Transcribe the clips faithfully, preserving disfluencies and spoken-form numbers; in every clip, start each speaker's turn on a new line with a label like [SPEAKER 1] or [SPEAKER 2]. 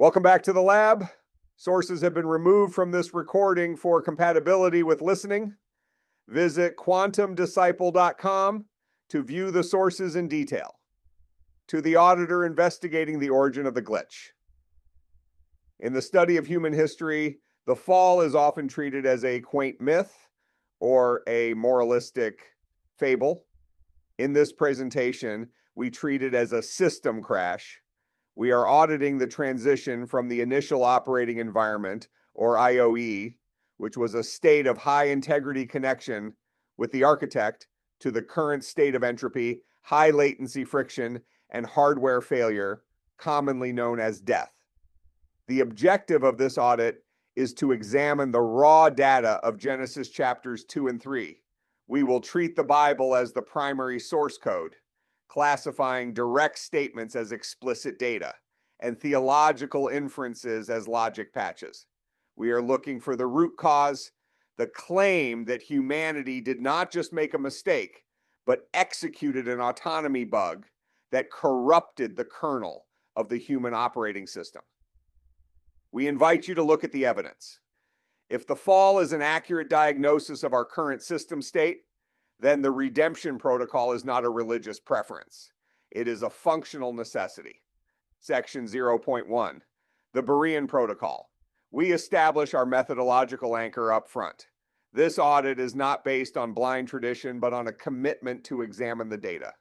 [SPEAKER 1] Welcome back to the lab. Sources have been removed from this recording for compatibility with listening. Visit quantum disciple dot com to view the sources in detail. To the auditor investigating the origin of the glitch. In the study of human history, the fall is often treated as a quaint myth or a moralistic fable. In this presentation, we treat it as a system crash. We are auditing the transition from the initial operating environment, or I O E, which was a state of high integrity connection with the architect, to the current state of entropy, high latency friction, and hardware failure, commonly known as death. The objective of this audit is to examine the raw data of Genesis chapters two and three. We will treat the Bible as the primary source code, classifying direct statements as explicit data and theological inferences as logic patches. We are looking for the root cause, the claim that humanity did not just make a mistake, but executed an autonomy bug that corrupted the kernel of the human operating system. We invite you to look at the evidence. If the fall is an accurate diagnosis of our current system state, then the redemption protocol is not a religious preference. It is a functional necessity. Section zero point one, the Berean Protocol. We establish our methodological anchor up front. This audit is not based on blind tradition, but on a commitment to examine the data.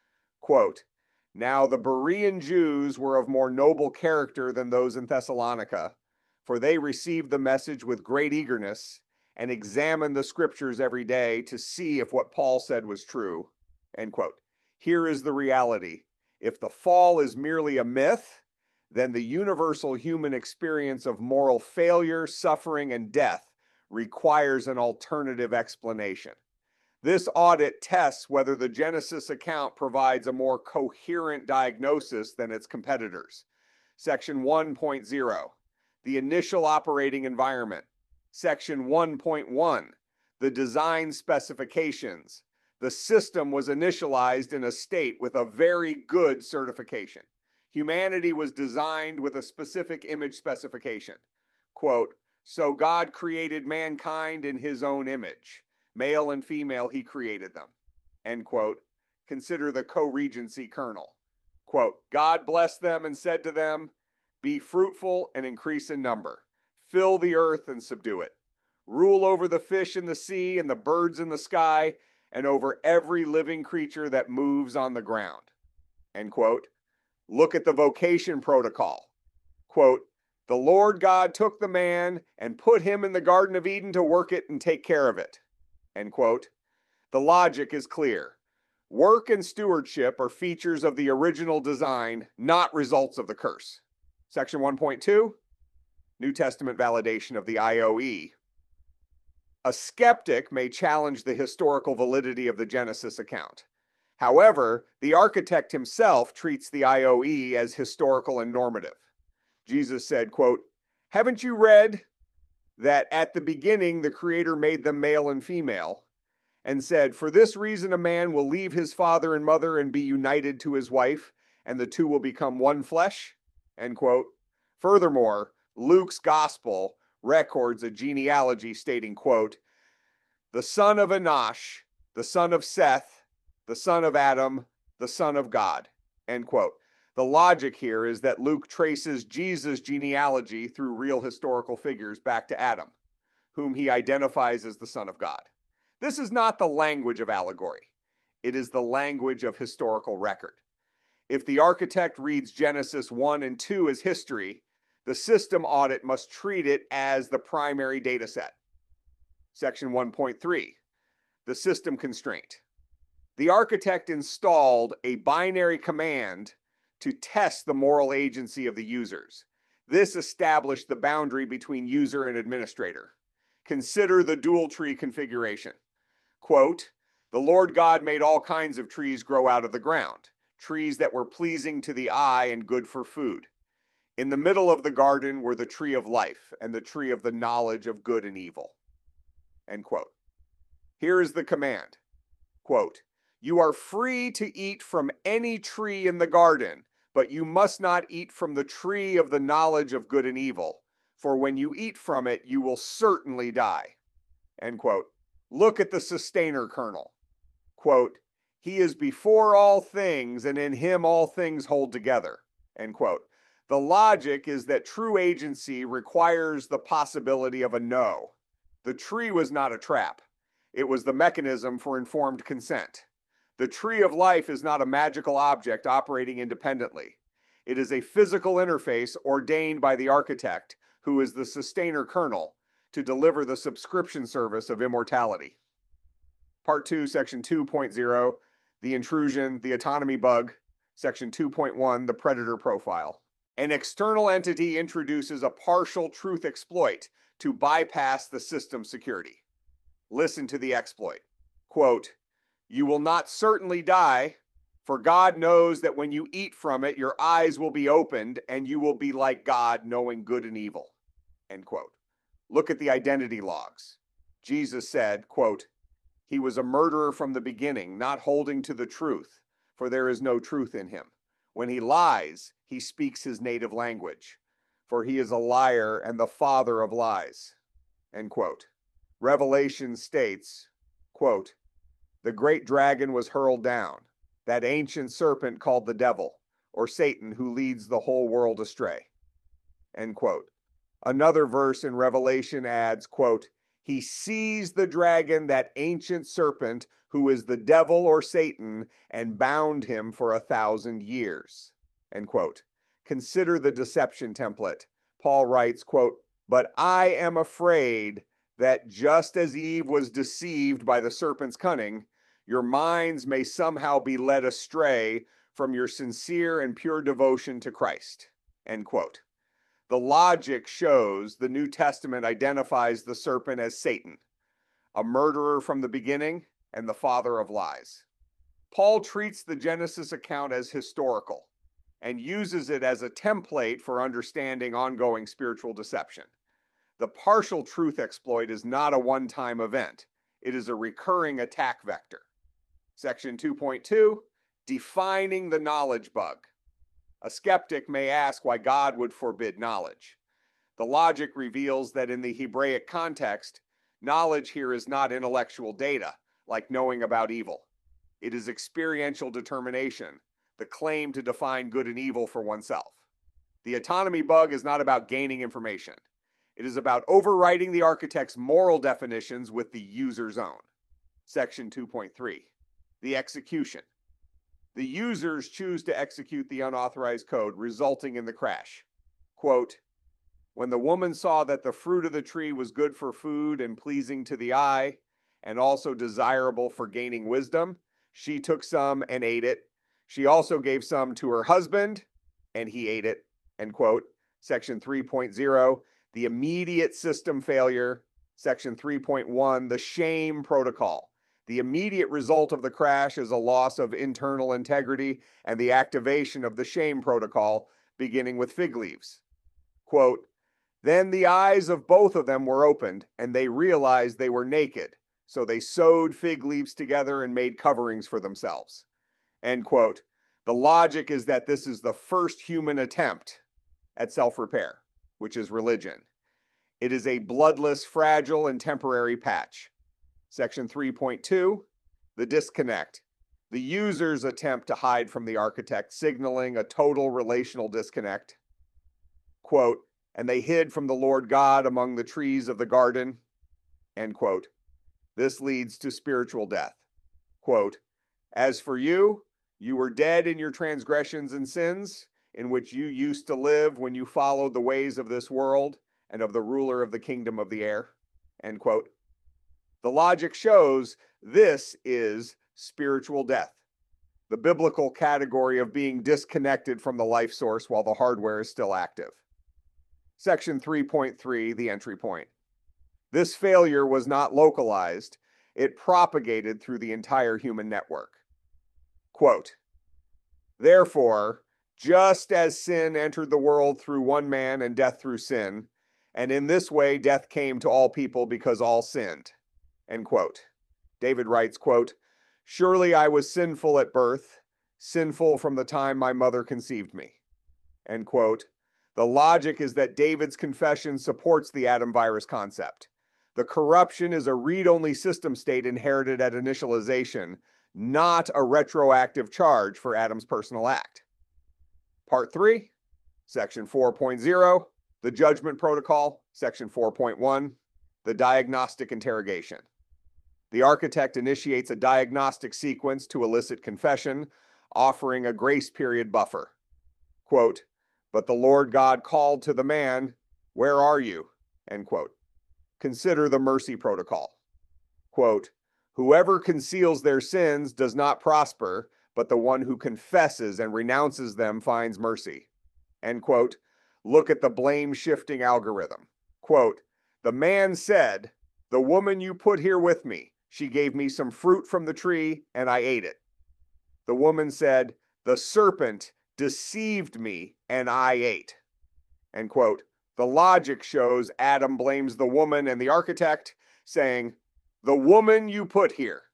[SPEAKER 1] Quote, "Now the Berean Jews were of more noble character than those in Thessalonica, for they received the message with great eagerness, and examine the scriptures every day to see if what Paul said was true." End quote. Here is the reality. If the fall is merely a myth, then the universal human experience of moral failure, suffering, and death requires an alternative explanation. This audit tests whether the Genesis account provides a more coherent diagnosis than its competitors. Section one point zero, the initial operating environment. Section one point one, the design specifications. The system was initialized in a state with a very good certification. Humanity was designed with a specific image specification. Quote, "So God created mankind in his own image. Male and female, he created them." End quote. Consider the co-regency kernel. Quote, "God blessed them and said to them, be fruitful and increase in number. Fill the earth and subdue it. Rule over the fish in the sea and the birds in the sky, and over every living creature that moves on the ground." End quote. Look at the vocation protocol. Quote, "The Lord God took the man and put him in the Garden of Eden to work it and take care of it." End quote. The logic is clear. Work and stewardship are features of the original design, not results of the curse. Section one point two, New Testament validation of the I O E. A skeptic may challenge the historical validity of the Genesis account. However, the architect himself treats the I O E as historical and normative. Jesus said, quote, "Haven't you read that at the beginning the Creator made them male and female, and said, for this reason a man will leave his father and mother and be united to his wife, and the two will become one flesh?" End quote. Furthermore, Luke's gospel records a genealogy stating, quote, "The son of Enosh, the son of Seth, the son of Adam, the son of God." End quote. The logic here is that Luke traces Jesus' genealogy through real historical figures back to Adam, whom he identifies as the Son of God. This is not the language of allegory. It is the language of historical record. If the architect reads Genesis one and two as history, the system audit must treat it as the primary data set. Section one point three, the system constraint. The architect installed a binary command to test the moral agency of the users. This established the boundary between user and administrator. Consider the dual tree configuration. Quote, "The Lord God made all kinds of trees grow out of the ground, trees that were pleasing to the eye and good for food. In the middle of the garden were the tree of life and the tree of the knowledge of good and evil." End quote. Here is the command. Quote, "You are free to eat from any tree in the garden, But you must not eat from the tree of the knowledge of good and evil, for when you eat from it, you will certainly die. End quote. Look at the sustainer kernel. Quote, he is before all things, and in him all things hold together. End quote. The logic is that true agency requires the possibility of a no. The tree was not a trap. It was the mechanism for informed consent. The tree of life is not a magical object operating independently. It is a physical interface ordained by the architect, who is the sustainer kernel, to deliver the subscription service of immortality. Part two, Section two point oh, the intrusion, the autonomy bug. Section two point one, the predator profile. An external entity introduces a partial truth exploit to bypass the system security. Listen to the exploit. Quote, you will not certainly die, for God knows that when you eat from it, your eyes will be opened and you will be like God, knowing good and evil. End quote. Look at the identity logs. Jesus said, quote, he was a murderer from the beginning, not holding to the truth, for there is no truth in him. When he lies, he speaks his native language, for he is a liar and the father of lies. End quote. Revelation states, quote, the great dragon was hurled down, that ancient serpent called the devil, or Satan, who leads the whole world astray. End quote. Another verse in Revelation adds, quote, he seized the dragon, that ancient serpent, who is the devil or Satan, and bound him for a thousand years. End quote. Consider the deception template. Paul writes, quote, but I am afraid that just as Eve was deceived by the serpent's cunning, your minds may somehow be led astray from your sincere and pure devotion to Christ. End quote. The logic shows the New Testament identifies the serpent as Satan, a murderer from the beginning and the father of lies. Paul treats the Genesis account as historical and uses it as a template for understanding ongoing spiritual deception. The partial truth exploit is not a one-time event. It is a recurring attack vector. Section two point two, defining the knowledge bug. A skeptic may ask why God would forbid knowledge. The logic reveals that in the Hebraic context, knowledge here is not intellectual data, like knowing about evil. It is experiential determination, the claim to define good and evil for oneself. The autonomy bug is not about gaining information. It is about overriding the architect's moral definitions with the user's own. Section two point three, the execution. The users choose to execute the unauthorized code, resulting in the crash. Quote, when the woman saw that the fruit of the tree was good for food and pleasing to the eye, and also desirable for gaining wisdom, she took some and ate it. She also gave some to her husband, and he ate it. End quote. Section three point oh, the immediate system failure. Section three point one, the shame protocol. The immediate result of the crash is a loss of internal integrity and the activation of the shame protocol, beginning with fig leaves. Quote, then the eyes of both of them were opened, and they realized they were naked, so they sewed fig leaves together and made coverings for themselves. End quote. The logic is that this is the first human attempt at self-repair, which is religion. It is a bloodless, fragile, and temporary patch. Section three point two, the disconnect. The user's attempt to hide from the architect, signaling a total relational disconnect. Quote, and they hid from the Lord God among the trees of the garden. End quote. This leads to spiritual death. Quote, as for you, you were dead in your transgressions and sins, in which you used to live when you followed the ways of this world and of the ruler of the kingdom of the air. End quote. The logic shows this is spiritual death, the biblical category of being disconnected from the life source while the hardware is still active. Section three point three, the entry point. This failure was not localized. It propagated through the entire human network. Quote, therefore, just as sin entered the world through one man and death through sin, and in this way death came to all people because all sinned. End quote. David writes, quote, surely I was sinful at birth, sinful from the time my mother conceived me. End quote. The logic is that David's confession supports the Adam virus concept. The corruption is a read-only system state inherited at initialization, not a retroactive charge for Adam's personal act. Part three, Section four point oh, the Judgment Protocol, Section four point one, the Diagnostic Interrogation. The architect initiates a diagnostic sequence to elicit confession, offering a grace period buffer. Quote, "But the Lord God called to the man, 'Where are you?' End quote. Consider the mercy protocol. Quote, "Whoever conceals their sins does not prosper, but the one who confesses and renounces them finds mercy." End quote. Look at the blame-shifting algorithm. Quote, "The man said, 'The woman you put here with me, she gave me some fruit from the tree and I ate it.' The woman said, 'The serpent deceived me and I ate.'" End quote. The logic shows Adam blames the woman and the architect, saying, "The woman you put here."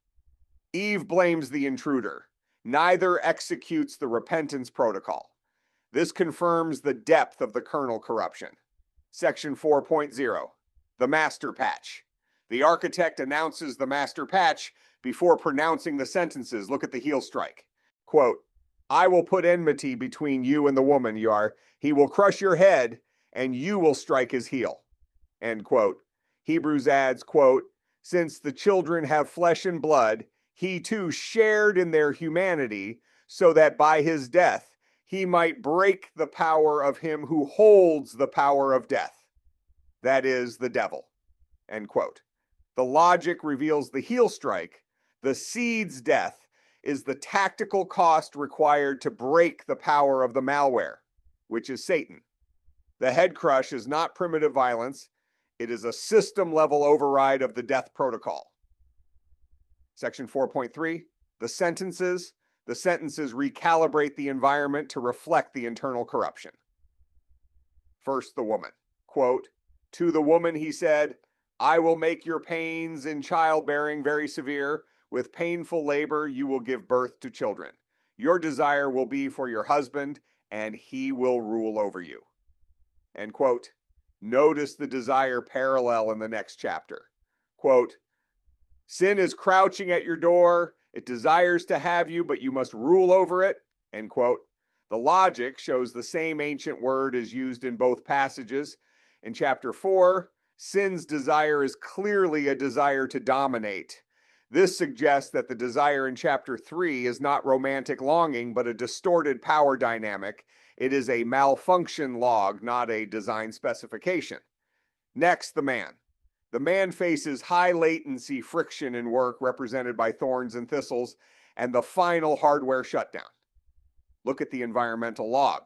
[SPEAKER 1] Eve blames the intruder. Neither executes the repentance protocol. This confirms the depth of the kernel corruption. Section four point oh, the master patch. The architect announces the master patch before pronouncing the sentences. Look at the heel strike. Quote, "I will put enmity between you and the woman, Yar. He will crush your head, and you will strike his heel." End quote. Hebrews adds, quote, "Since the children have flesh and blood, he too shared in their humanity, so that by his death he might break the power of him who holds the power of death, that is, the devil." End quote. The logic reveals the heel strike. The seed's death is the tactical cost required to break the power of the malware, which is Satan. The head crush is not primitive violence. It is a system-level override of the death protocol. Section four point three, the sentences. The sentences recalibrate the environment to reflect the internal corruption. First, the woman. Quote, "To the woman he said, 'I will make your pains in childbearing very severe. With painful labor you will give birth to children. Your desire will be for your husband, and he will rule over you.'" End quote. Notice the desire parallel in the next chapter. Quote, "Sin is crouching at your door. It desires to have you, but you must rule over it." End quote. The logic shows the same ancient word is used in both passages. In chapter four, sin's desire is clearly a desire to dominate. This suggests that the desire in chapter three is not romantic longing, but a distorted power dynamic. It is a malfunction log, not a design specification. Next, the man. The man faces high latency friction in work represented by thorns and thistles, and the final hardware shutdown. Look at the environmental log.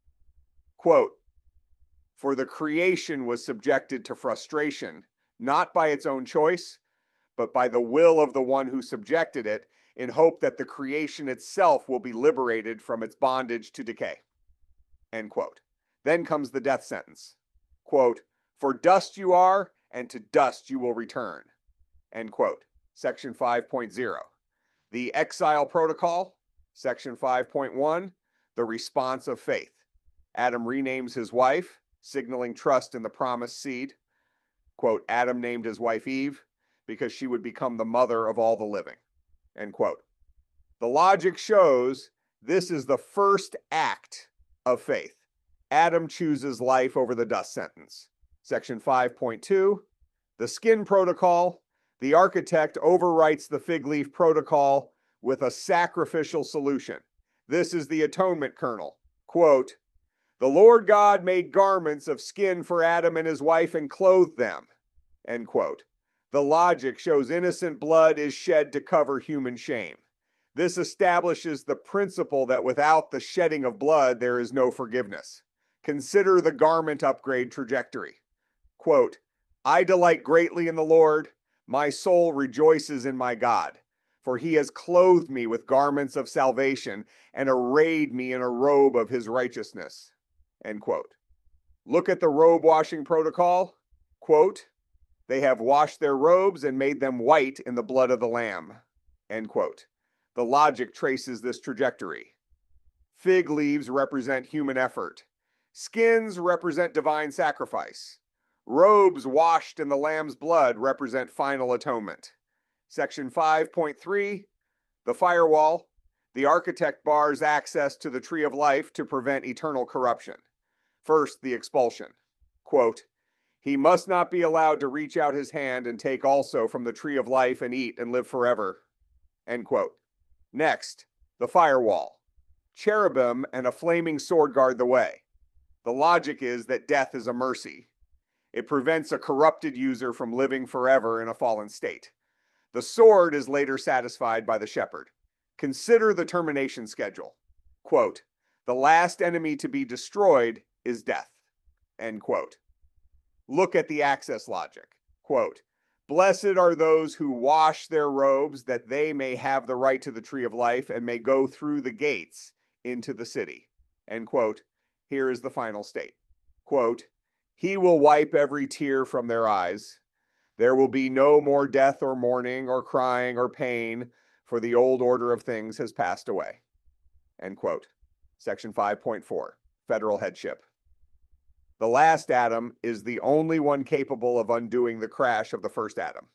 [SPEAKER 1] Quote, "For the creation was subjected to frustration, not by its own choice, but by the will of the one who subjected it, in hope that the creation itself will be liberated from its bondage to decay." End quote. Then comes the death sentence. Quote, "For dust you are, and to dust you will return." End quote. Section five point oh. The exile protocol. Section five point one. The response of faith. Adam renames his wife, signaling trust in the promised seed. Quote, "Adam named his wife Eve because she would become the mother of all the living." End quote. The logic shows this is the first act of faith. Adam chooses life over the dust sentence. Section five point two, the skin protocol. The architect overwrites the fig leaf protocol with a sacrificial solution. This is the atonement kernel. Quote, "The Lord God made garments of skin for Adam and his wife and clothed them." End quote. The logic shows innocent blood is shed to cover human shame. This establishes the principle that without the shedding of blood, there is no forgiveness. Consider the garment upgrade trajectory. Quote, "I delight greatly in the Lord. My soul rejoices in my God, for he has clothed me with garments of salvation and arrayed me in a robe of his righteousness." End quote. Look at the robe washing protocol. Quote, "They have washed their robes and made them white in the blood of the Lamb." End quote. The logic traces this trajectory. Fig leaves represent human effort. Skins represent divine sacrifice. Robes washed in the Lamb's blood represent final atonement. Section five point three, the firewall. The architect bars access to the tree of life to prevent eternal corruption. First, the expulsion. Quote, he must not be allowed to reach out his hand and take also from the tree of life and eat and live forever. End quote. Next, the firewall. Cherubim and a flaming sword guard the way. The logic is that death is a mercy. It prevents a corrupted user from living forever in a fallen state. The sword is later satisfied by the shepherd. Consider the termination schedule. Quote, the last enemy to be destroyed is death. End quote. Look at the access logic. Quote, blessed are those who wash their robes that they may have the right to the tree of life and may go through the gates into the city. End quote. Here is the final state. Quote, he will wipe every tear from their eyes. There will be no more death or mourning or crying or pain, for the old order of things has passed away. End quote. Section five point four, federal headship. The last Adam is the only one capable of undoing the crash of the first Adam.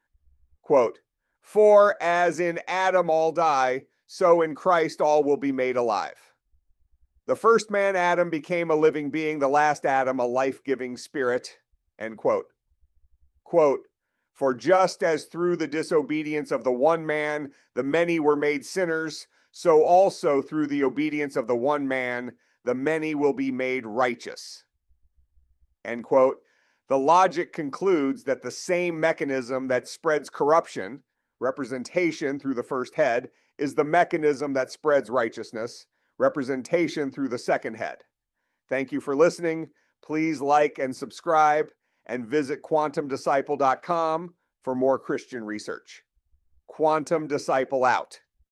[SPEAKER 1] Quote, for as in Adam all die, so in Christ all will be made alive. The first man, Adam, became a living being, the last Adam, a life-giving spirit. End quote. Quote, for just as through the disobedience of the one man, the many were made sinners, so also through the obedience of the one man, the many will be made righteous. End quote. The logic concludes that the same mechanism that spreads corruption, representation through the first head, is the mechanism that spreads righteousness, representation through the second head. Thank you for listening. Please like and subscribe, and visit quantum disciple dot com for more Christian research. Quantum Disciple out.